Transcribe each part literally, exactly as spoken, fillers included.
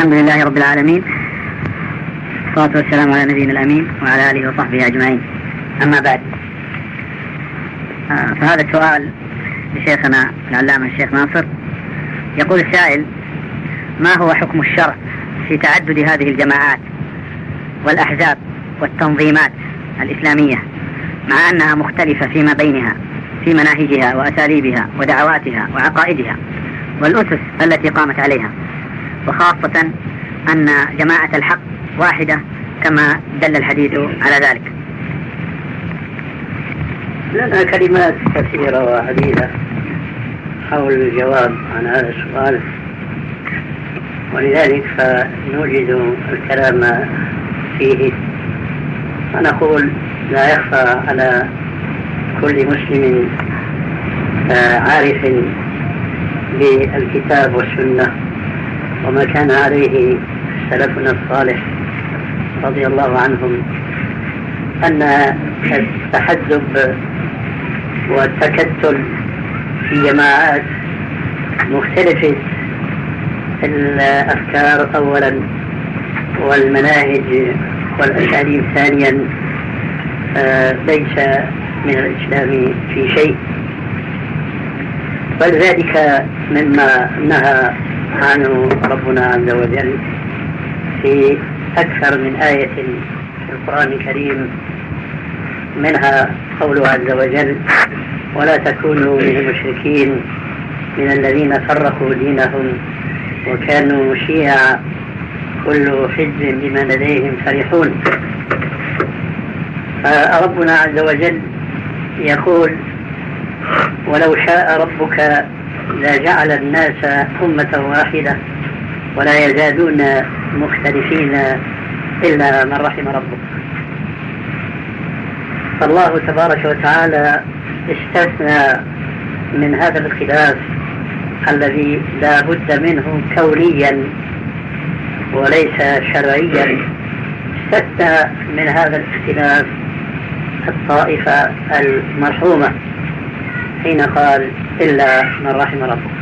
الحمد لله رب العالمين، والصلاة والسلام على نبينا الأمين وعلى آله وصحبه أجمعين. أما بعد، فهذا السؤال لشيخنا العلامة الشيخ ناصر. يقول السائل: ما هو حكم الشرع في تعدد هذه الجماعات والأحزاب والتنظيمات الإسلامية مع أنها مختلفة فيما بينها في مناهجها وأساليبها ودعواتها وعقائدها والأسس التي قامت عليها، وخاصة أن جماعة الحق واحدة كما دل الحديث على ذلك؟ لنا كلمات كثيرة وعديدة حول الجواب عن هذا السؤال، ولذلك فنوجد الكلام فيه. ونقول: لا يخفى على كل مسلم عارف بالكتاب والسنة وما كان عليه سلفنا الصالح رضي الله عنهم أن التحزب والتكتل في جماعات مختلفة الأفكار أولا والمناهج والأساليب ثانيا ليس من الإسلام في شيء، بل ذلك مما نهى عنه ربنا عز وجل في أكثر من آية في القرآن الكريم، منها قوله عز وجل: ولا تكونوا من المشركين من الذين فرقوا دينهم وكانوا شيعا كل حزب بما لديهم فرحون. فربنا عز وجل يقول: ولو شاء ربك لجعل الناس أمة واحدة ولا يزالون مختلفين إلا من رحم ربك. فالله تبارك وتعالى استثنى من هذا الخلاف الذي لا بد منه كونيا وليس شرعيا، استثنى من هذا الاختلاف الطائفة المرحومة حين قال: إلا من رحم ربك.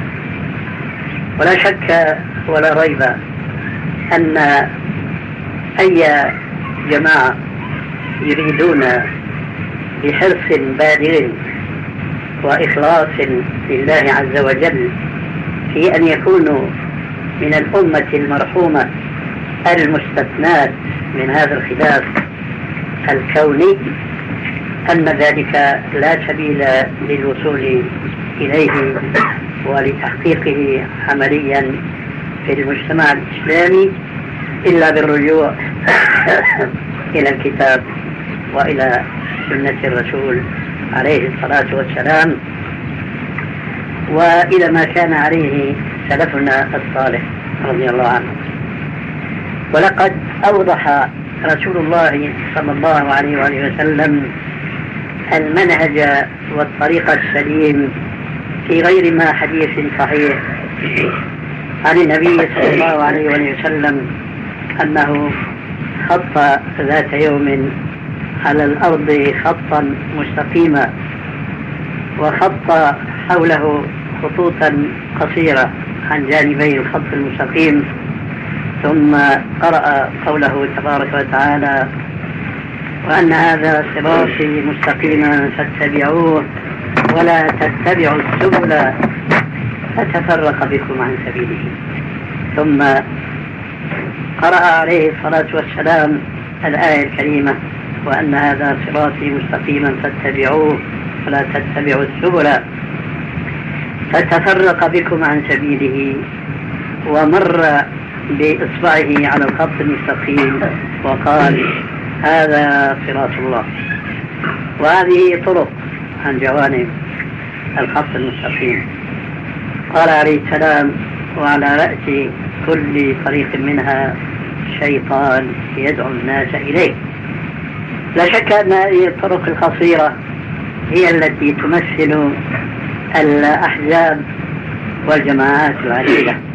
ولا شك ولا ريب أن أي جماعة يريدون بحرص بالغ وإخلاص لله عز وجل في أن يكونوا من الأمة المرحومة المستثنات من هذا الخلاف الكوني، أن ذلك لا سبيل للوصول إليه ولتحقيقه عمليا في المجتمع الإسلامي إلا بالرجوع إلى الكتاب وإلى سنة الرسول عليه الصلاة والسلام وإلى ما كان عليه سلفنا الصالح رضي الله عنه. ولقد أوضح رسول الله صلى الله عليه وآله وسلم المنهج والطريق السليم في غير ما حديث صحيح عن النبي صلى الله عليه وآله وسلم أنه خط ذات يوم على الأرض خطا مستقيما وخط حوله خطوطا قصيرة عن جانبي الخط المستقيم، ثم قرأ قوله تبارك وتعالى: وأن هذا صراطي مستقيما فاتبعوه ولا تتبعوا السبل فتفرق بكم عن سبيله. ثم قرأ عليه الصلاة والسلام الآية الكريمة: وأن هذا صراطي مستقيما فاتبعوه ولا تتبعوا السبل فتفرق بكم عن سبيله، ومر بإصبعه على الخط المستقيم وقال: هذا صراط الله. وهذه طرق عن جوانب الخط المستقيم. قال عليه السلام: وعلى رأس كل طريق منها شيطان يدعو الناس إليه. لا شك أن هذه الطرق القصيرة هي التي تمثل الأحزاب والجماعات العديدة،